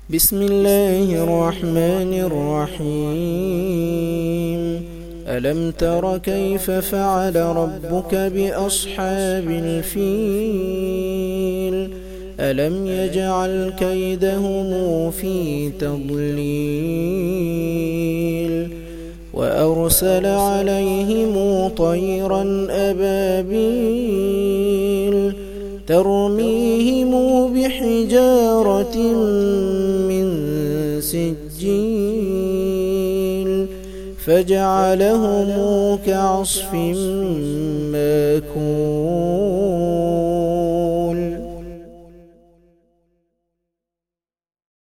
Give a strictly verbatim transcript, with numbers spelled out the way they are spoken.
بسم الله الرحمن الرحيم. ألم تر كيف فعل ربك بأصحاب الفيل؟ ألم يجعل كيدهم في تضليل وأرسل عليهم طيرا أبابيل ترميهم بحجارة من سجيل فجعلهم كعصف مأكول.